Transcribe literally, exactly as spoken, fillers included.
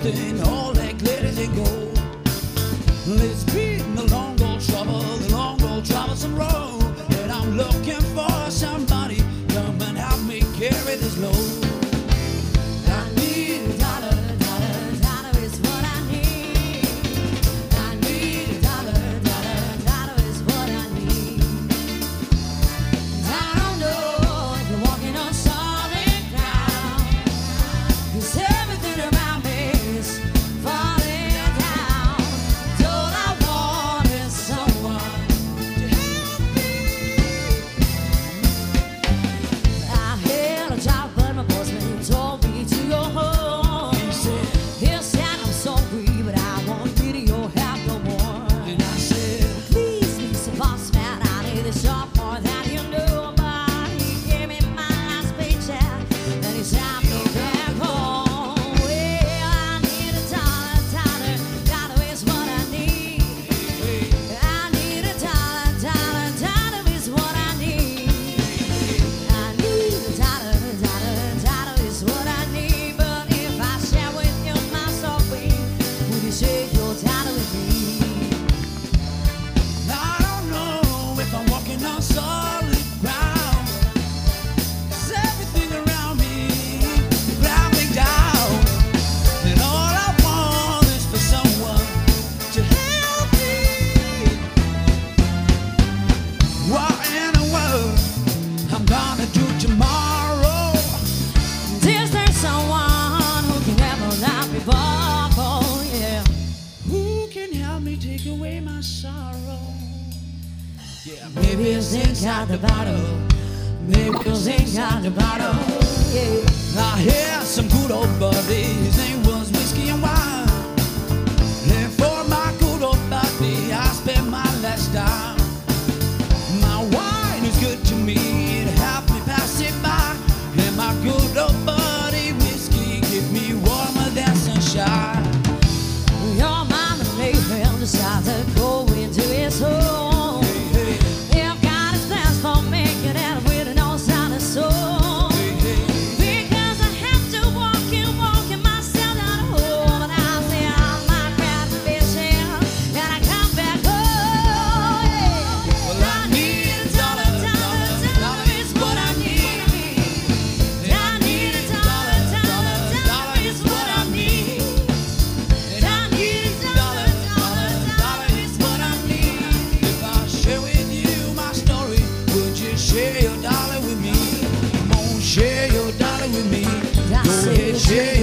everything, all that glitters and gold. Let's be in the long road trouble, the long road troublesome road. And I'm looking for somebody come and help me carry this load. I need a dollar, dollar, dollar is what I need. I need a dollar, dollar, dollar is what I need. I don't know if you're walking on solid ground, 'cause everything around me is falling down. All I want is someone to help me. I had a job, but my bossman told me to go home. He said, he said I'm sorry, but I won't need your help no more. And I said, please, Mister Bossman, I need this job more than you know. But he gave me my last paycheck, and he sent me back home. Well, I need a dollar, dollar, dollar is what I need. I need a dollar, dollar, dollar is what I need. I need a dollar, dollar, dollar is what I need. But if I share with you my soul, would you share your dollar with me? I don't know if I'm walking on solid ground, 'cause everything around me is grounding down. And all I want is for someone to help me. What in the world I'm gonna do tomorrow? Is there someone who can ever love me back? Oh yeah. Who can help me take away my sorrow? Yeah, maybe it's inside the bottle. Maybe it's inside the bottle. Yeah. I hear some good old buddy. His name was Whiskey and Wine. And for my good old buddy, I spent my last dime. My wine is good to me, it helped me pass it by. And my good old buddy whiskey give me warmer than sunshine. Your mama made him decide to go into his home. You've got his plans for making it with an all-sounding soul. Because I have to walk and walk in myself out of home. And I say I'm my crowd fishing, and I come back home. Well, I need a dollar, dollar, dollar is what I need. I need a dollar, dollar, dollar is what I need. I need a dollar, dollar, dollar is what I need. If I share with you my story, would you share your dollar with me? Come on, share your dollar with me. Go ahead, share